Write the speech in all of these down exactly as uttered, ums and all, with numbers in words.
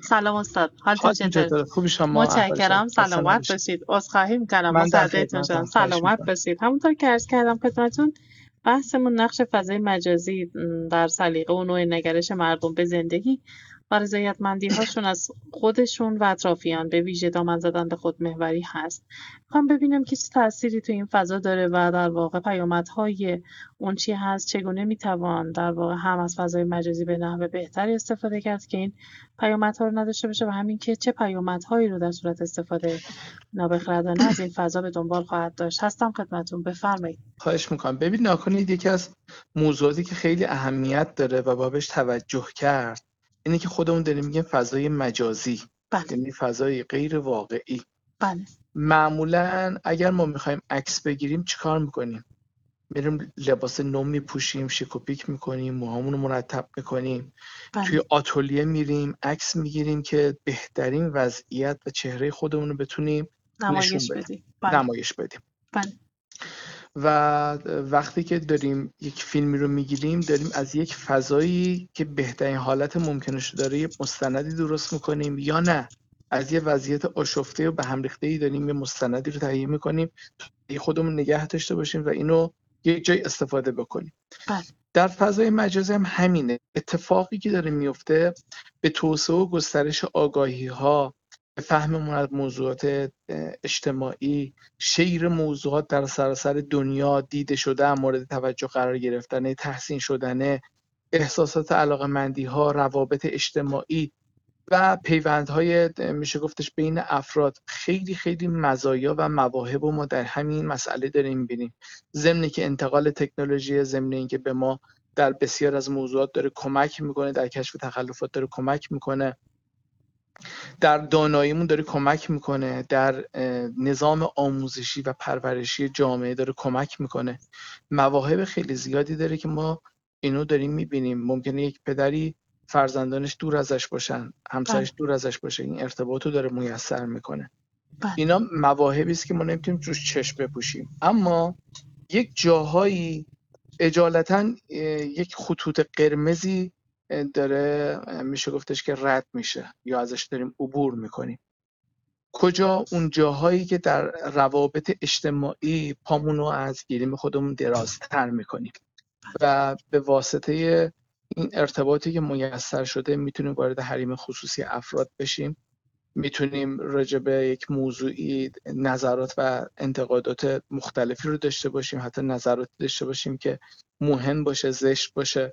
سلام استاد، حالتون حالتون چطوره؟ چطوره؟ خوبی شما؟ متشکرم، سلامت باشید. عذرخواهی میکنم من در مصدقتون شدم. خدمتم، خواهش سلامت میکنم. باشید. همونطور که عرض کردم خدمتتون، بحثمون نقش فضای مجازی در سلیقه و نوع نگرش مردم به زندگی و رضایتمندی‌هاشون از خودشون و اطرافیان، به ویژه دامن زدن به خودمحوری هست. میخوام ببینم که چه تأثیری تو این فضا داره و در واقع پیامدهای اون چی هست، چگونه میتوان در واقع هم از فضای مجازی به نحو بهتری استفاده کرد که این پیامدها رو نداشته باشه و همین که چه پیامدهایی رو در صورت استفاده نابخردانه از این فضا به دنبال خواهد داشت. هستم خدمتتون، بفرمایید. خواهش میکنم. ببین ناکنید، یکی از موضوعاتی که خیلی اهمیت داره و بابش توجه کرد اینه که خودمون داریم میگیم فضای مجازی، بله یعنی فضای غیر واقعی. بله معمولا اگر ما میخوایم عکس بگیریم چیکار میکنیم؟ میریم لباس نو میپوشیم، شیک و پیک میکنیم، موهامون رو مرتب میکنیم، بله توی آتلیه میریم عکس میگیریم که بهترین وضعیت و چهره خودمون رو بتونیم نشون نمایش بدیم، بدید. بله نمایش بدیم. بله و وقتی که داریم یک فیلمی رو میگیریم، داریم از یک فضایی که بهترین حالت ممکنش رو داره یه مستندی درست میکنیم، یا نه از یه وضعیت آشفته و به هم ریخته‌ای داریم یه مستندی رو تهیه میکنیم تا خودمون نگه داشته باشیم و اینو یک جای استفاده بکنیم. بله در فضای مجازی هم همینه. اتفاقی که داره میفته به توسعه و گسترش آگاهی ها، به فهممون از موضوعات اجتماعی، شیر موضوعات در سراسر دنیا، دیده شده، مورد توجه قرار گرفتن، تحسین شدن، احساسات علاقمندی ها، روابط اجتماعی و پیوندهای میشه گفتش بین افراد، خیلی خیلی مزایا و مواهب و ما در همین مسئله داریم میبینیم. ضمن که انتقال تکنولوژی، ضمن اینکه به ما در بسیار از موضوعات داره کمک میکنه، در کشف تخلفات داره کمک میکنه، در داناییمون داره کمک میکنه، در نظام آموزشی و پرورشی جامعه داره کمک میکنه. مواهب خیلی زیادی داره که ما اینو داریم میبینیم. ممکنه یک پدری فرزندانش دور ازش باشن، بله همسرش دور ازش باشه، این ارتباط رو داره میسر میکنه. بله اینا مواهبی است که ما نمیتونیم روش چشم بپوشیم. اما یک جاهایی اجالتا یک خطوط قرمزی داره میشه گفتش که رد میشه یا ازش داریم عبور میکنیم. کجا؟ اون جاهایی که در روابط اجتماعی پامونو از گیریم خودمون درازتر میکنیم و به واسطه این ارتباطی که میسر شده میتونیم وارد حریم خصوصی افراد بشیم، میتونیم راجع به یک موضوعی نظرات و انتقادات مختلفی رو داشته باشیم، حتی نظراتی داشته باشیم که مهم باشه، زشت باشه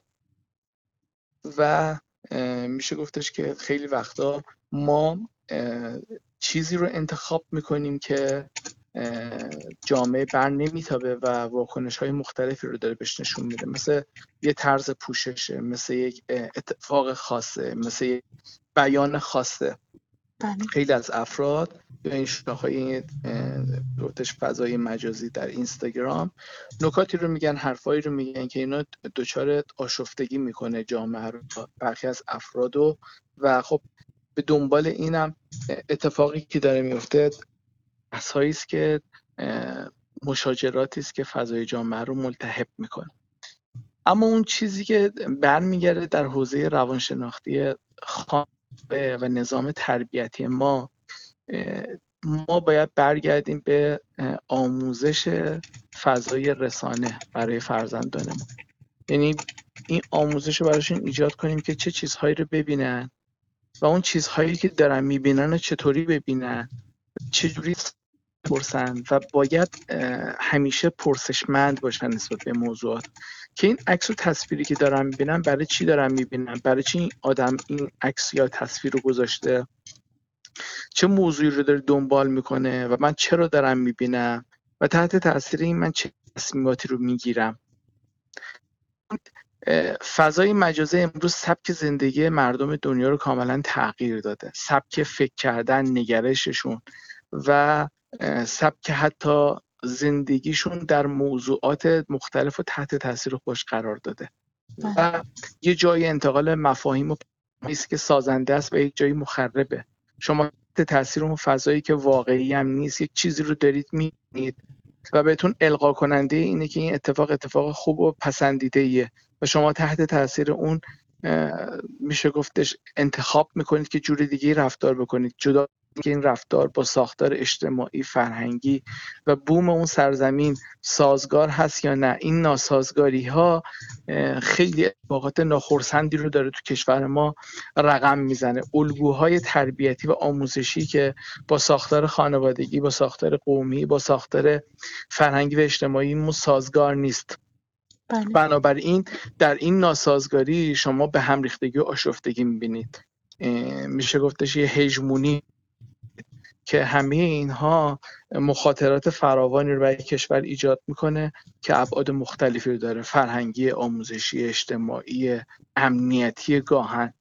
و میشه گفتش که خیلی وقتا ما چیزی رو انتخاب میکنیم که جامعه بر نمیتابه و واکنش های مختلفی رو داره بهش نشون میده، مثل یه طرز پوششه، مثل یک اتفاق خاصه، مثل یک بیان خاصه. بله خیلی از افراد یا این شاخه‌های گفتش فضای مجازی در اینستاگرام نکاتی رو میگن، حرفایی رو میگن که اینا دچار آشفتگی میکنه جامعه رو، برخی از افرادو. و خب به دنبال اینم اتفاقی که داره میفته بحث‌هایی است که مشاجراتی است که فضای جامعه رو ملتهب میکنه. اما اون چیزی که برمیگرده در حوزه روانشناختی خانواده و نظام تربیتی ما، ما باید برگردیم به آموزش فضای رسانه برای فرزندانمون. یعنی این آموزش رو براشون ایجاد کنیم که چه چیزهایی رو ببینن و اون چیزهایی که دارن میبینن رو چطوری ببینن، چجوری پرسن و باید همیشه پرسشمند باشن نسبت به موضوعات که این عکس و تصویری که دارن میبینن برای چی دارن میبینن، برای چی این آدم این عکس یا تصویر رو گذاشته، چه موضوعی رو داره دنبال میکنه و من چرا دارم میبینم و تحت تاثیر این من چه تصمیماتی رو میگیرم. فضای مجازی امروز سبک زندگی مردم دنیا رو کاملا تغییر داده، سبک فکر کردن، نگرششون و سبک حتی زندگیشون در موضوعات مختلف و تحت تاثیر خودش قرار داده و یه جای انتقال مفاهیم و است که سازنده است و یک جایی مخربه. شما تحت تاثیر اون فضایی که واقعی هم نیست یک چیزی رو دارید می‌بینید و بهتون القا کننده اینه که این اتفاق اتفاق خوب و پسندیده ایه و شما تحت تاثیر اون میشه گفتش انتخاب میکنید که جور دیگه رفتار بکنید، جدا که این رفتار با ساختار اجتماعی، فرهنگی و بوم اون سرزمین سازگار هست یا نه. این ناسازگاری ها خیلی اتفاقات ناخرسندی رو داره تو کشور ما رقم میزنه. الگوهای تربیتی و آموزشی که با ساختار خانوادگی، با ساختار قومی، با ساختار فرهنگی و اجتماعی مو سازگار نیست. بله. بنابراین در این ناسازگاری شما به هم ریختگی و آشفتگی میبینید. میشه گفتش یه هژمونی که همه اینها مخاطرات فراوانی رو برای کشور ایجاد میکنه که ابعاد مختلفی رو داره، فرهنگی، آموزشی، اجتماعی، امنیتی گاهن.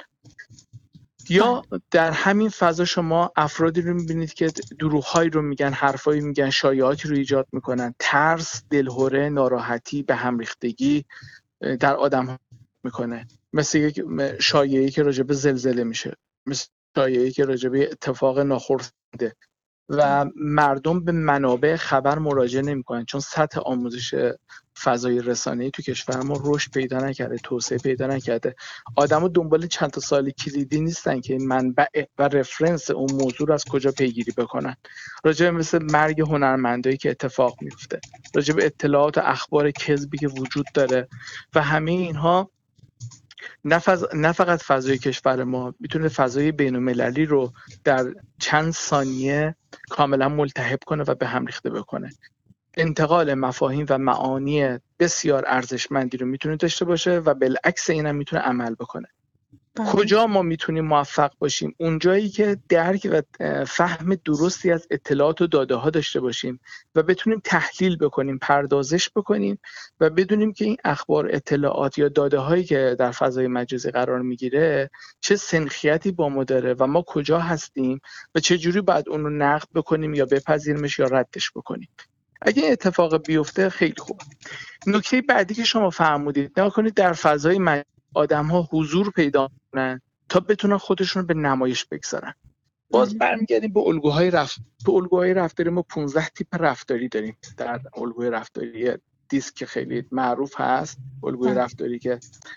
یا در همین فضا شما افرادی رو میبینید که دروغ‌هایی رو میگن، حرفایی میگن، شایعاتی رو ایجاد میکنن، ترس، دلهره، ناراحتی، به هم ریختگی در آدم میکنه. مثل یک شایعه‌ای که راجع به زلزله میشه، مثل شایعه‌ای که راجع به اتفاق ناخرسنده و مردم به منابع خبر مراجعه نمی‌کنن، چون سطح آموزش فضای رسانه‌ای تو کشور ما رشد پیدا نکرده، توسعه پیدا نکرده. آدم‌ها دنبال چند تا سال کلیدی نیستن که منبع و رفرنس اون موضوع رو از کجا پیگیری بکنن. راجع به مثل مرگ هنرمندایی که اتفاق میفته، راجع به اطلاعات و اخبار کذبی که وجود داره و همه اینها نه, فض... نه فقط فضای کشور ما میتونه فضای بین‌المللی رو در چند ثانیه کاملا ملتهب کنه و به هم ریخته بکنه. انتقال مفاهیم و معانی بسیار ارزشمندی رو میتونه داشته باشه و بالعکس اینم میتونه عمل بکنه. بله. کجا ما میتونیم موفق باشیم؟ اونجایی که درک و فهم درستی از اطلاعات و داده ها داشته باشیم و بتونیم تحلیل بکنیم، پردازش بکنیم و بدونیم که این اخبار، اطلاعات یا داده هایی که در فضای مجازی قرار میگیره چه سنخیتی با ما داره و ما کجا هستیم و چه جوری باید اون رو نقد بکنیم یا بپذیریمش یا ردش بکنیم. اگه این اتفاق بیفته خیلی خوب. نکته بعدی که شما فرمودید، نگاه کنید در فضای مجازی آدم‌ها حضور پیدا کنن تا بتونن خودشون رو به نمایش بگذارن. باز برمیگردیم به الگوهای رفتاری. تو الگوهای رفتاری ما پانزده تیپ رفتاری داریم. در الگوی رفتاری دیسک که خیلی معروف هست، الگوی رفتاری که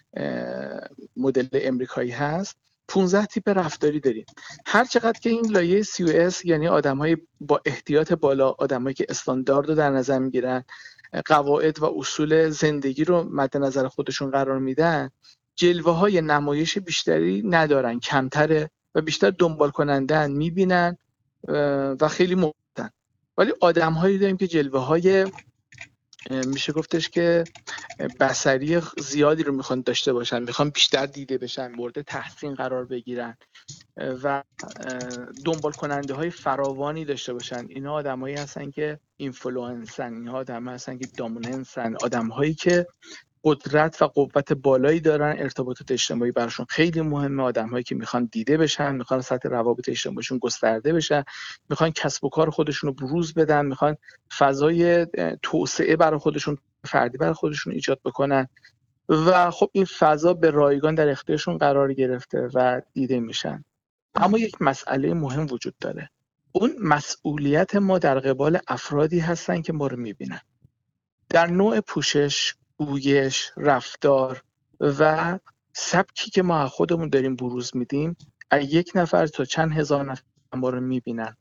مدل امریکایی هست، پانزده تیپ رفتاری داریم. هر چقدر که این لایه سی او اس، یعنی آدم‌های با احتیاط بالا، آدمایی که استاندارد رو در نظر میگیرن، قواعد و اصول زندگی رو مد نظر خودشون قرار میدن، جلوه‌های نمایش بیشتری ندارن، کمتره و بیشتر دنبال کنندن، میبینن و خیلی مختن. ولی آدم‌هایی داریم که جلوه‌های میشه گفتش که بصری زیادی رو میخوان داشته باشن، میخوان بیشتر دیده بشن، مورد تحسین قرار بگیرن و دنبال کننده های فراوانی داشته باشن. اینا آدمایی هستن که اینفلوئنسن، اینا آدمایی هستن که دامیننسن، آدم‌هایی که قدرت و قوت بالایی دارن، ارتباطات اجتماعی براشون خیلی مهمه، آدم‌هایی که میخوان دیده بشن، میخوان سطح روابط اجتماعیشون گسترده بشه، میخوان کسب و کار خودشون رو بروز بدن، میخوان فضای توسعه برای خودشون، فردی برای خودشون ایجاد بکنن و خب این فضا به رایگان در اختیارشون قرار گرفته و دیده میشن. اما یک مسئله مهم وجود داره. اون مسئولیت ما در قبال افرادی هستن که ما رو میبینن. در نوع پوشش، گویش، رفتار و سبکی که ما خودمون داریم بروز میدیم، از یک نفر تا چند هزار نفر ما رو میبینن.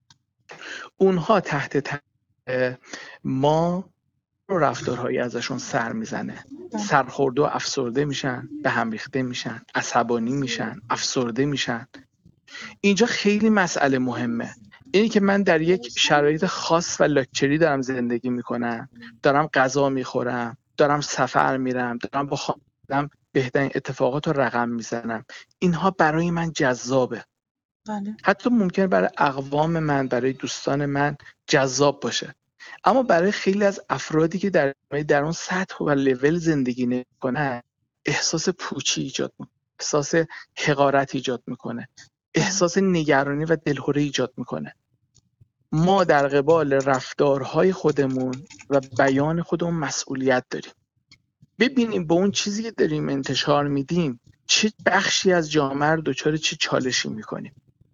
اونها تحت تاثیر ما رو رفتارهایی ازشون سر میزنه، سرخورده و افسرده میشن، به هم ریخته میشن، عصبانی میشن، افسرده میشن. اینجا خیلی مسئله مهمه. اینی که من در یک شرایط خاص و لاکچری دارم زندگی میکنم، دارم غذا میخورم، دارم سفر میرم، دارم با خانواده‌ام بهترین اتفاقات رو رقم میزنم، اینها برای من جذابه. بله. حتی ممکنه برای اقوام من، برای دوستان من جذاب باشه، اما برای خیلی از افرادی که در در اون سطح و لول زندگی نمیکنن، احساس پوچی ایجاد میکنه، احساس حقارت ایجاد میکنه، احساس نگرانی و دلهره ایجاد میکنه. ما در قبال رفتارهای خودمون و بیان خودمون مسئولیت داریم. ببینیم با اون چیزی که داریم انتشار میدیم چه بخشی از جامعه رو دچار چه چالشی میکنیم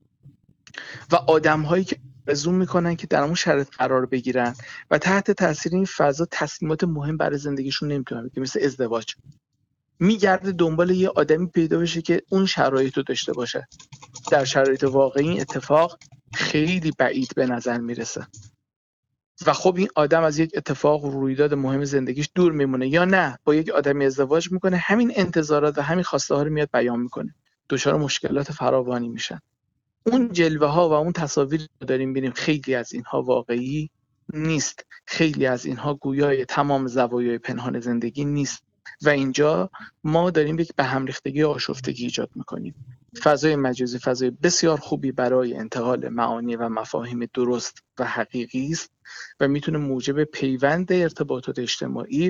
و آدم‌هایی که آرزو میکنن که در اون شرایط قرار بگیرن و تحت تاثیر این فضا تصمیمات مهم برای زندگیشون نمیتونن بگیرن، مثل ازدواج. میگرده دنبال یه آدمی پیدا بشه که اون شرایط رو داشته باشه. در شرایط واقعی این اتفاق خیلی بعید به نظر میرسه و خب این آدم از یک اتفاق و رویداد مهم زندگیش دور میمونه، یا نه با یک آدمی ازدواج میکنه، همین انتظارات و همین خواسته ها رو میاد بیان میکنه، دچار مشکلات فراوانی میشن. اون جلوه ها و اون تصاویری که داریم ببینیم خیلی از اینها واقعی نیست، خیلی از اینها گویای تمام زوایای پنهان زندگی نیست و اینجا ما داریم یک به هم ریختگی و آشفتگی ایجاد میکنیم. فضای مجازی فضای بسیار خوبی برای انتقال معانی و مفاهیم درست و حقیقی است و میتونه موجب پیوند ارتباطات اجتماعی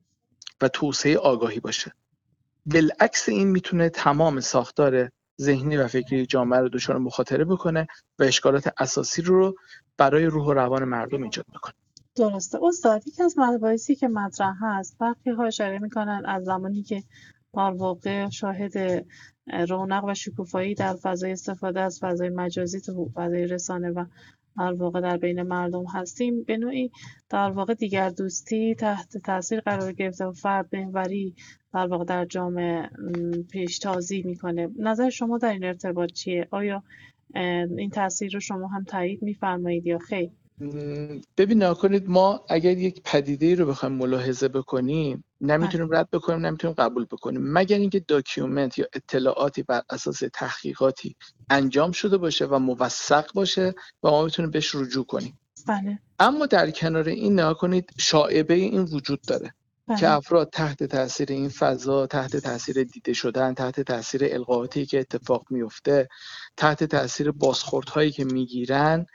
و توسعه آگاهی باشه. بالعکس این میتونه تمام ساختار ذهنی و فکری جامعه رو دچار مخاطره بکنه و اشکالات اساسی رو برای روح و روان مردم ایجاد میکنه. درسته استاد. یکی از مباحثی که مطرح هست، برخی ها اشاره میکنن از زمانی که در واقع شاهد رونق و شکوفایی در فضای استفاده از فضای مجازی تو فضای رسانه و در واقع در بین مردم هستیم، به نوعی در واقع دیگر دوستی تحت تاثیر قرار گرفته و فرد محوری در واقع در جامعه پیشتازی میکنه. نظر شما در این ارتباط چیه؟ آیا این تاثیر رو شما هم تایید میفرمایید یا خیر؟ ببین نکنید، ما اگر یک پدیده رو بخوایم ملاحظه بکنیم نمیتونیم رد بکنیم، نمیتونیم قبول بکنیم مگر اینکه داکیومنت یا اطلاعاتی بر اساس تحقیقاتی انجام شده باشه و موثق باشه و ما بتونیم بهش رجوع کنیم. بله. اما در کنار این نگاه کنید، شایعه این وجود داره بله. که افراد تحت تاثیر این فضا، تحت تاثیر دیده شدن، تحت تاثیر القاءاتی که اتفاق میفته، تحت تاثیر بازخوردهایی که میگیرن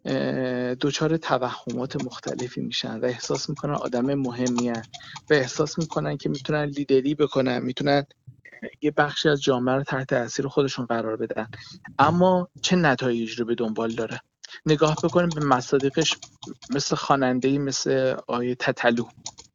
دچار توهمات مختلفی میشن و احساس میکنن آدم مهمی هن و احساس میکنن که میتونن لیدری بکنن، میتونن یه بخشی از جامعه رو تحت تاثیر خودشون قرار بدن. اما چه نتایجی رو به دنبال داره؟ نگاه بکنیم به مصادیقش، مثل خواننده‌ای مثل آیه تتلو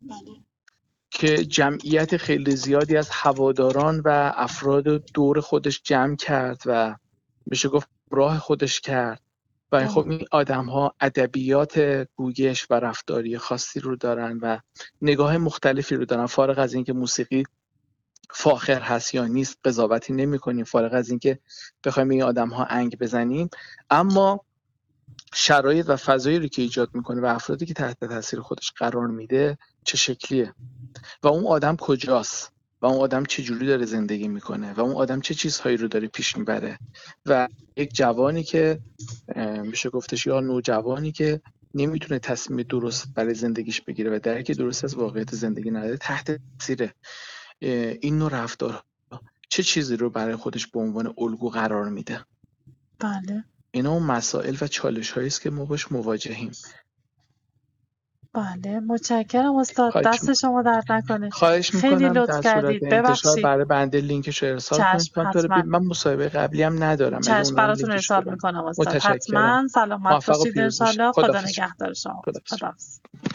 که جمعیت خیلی زیادی از هواداران و افراد دور خودش جمع کرد و بشه گفت راه خودش کرد و خب این آدم‌ها ادبیات گویش و رفتاری خاصی رو دارن و نگاه مختلفی رو دارن. فارغ از اینکه موسیقی فاخر هست یا نیست قضاوتی نمی‌کنیم، فارغ از اینکه بخوایم این آدم‌ها انگ بزنیم، اما شرایط و فضایی رو که ایجاد میکنه و افرادی که تحت تاثیر خودش قرار میده چه شکلیه و اون آدم کجاست و اون آدم چه جوری داره زندگی میکنه و اون آدم چه چیزهایی رو داره پیش میبره و یک جوانی که میشه گفتش یا نوجوانی که نمیتونه تصمیم درست برای زندگیش بگیره و درک درست از واقعیت زندگی نداره، تحت تاثیر این نوع رفتار چه چیزی رو برای خودش به عنوان الگو قرار میده. بله. اینا اون مسائل و چالش هایی است که ما باش مواجهیم. بله متشکرم استاد، دست شما درد نکنه. خواهش میکنم خیلی لطف در کردید. صورت انتشار ببخشید برای بنده لینکش رو ارسال کنید. من مصاحبه قبلی هم ندارم. چشم براتون ارسال میکنم استاد. متشکرم. حتما. سلامت باشید ان شاء الله. خدا نگهدار شما. خدا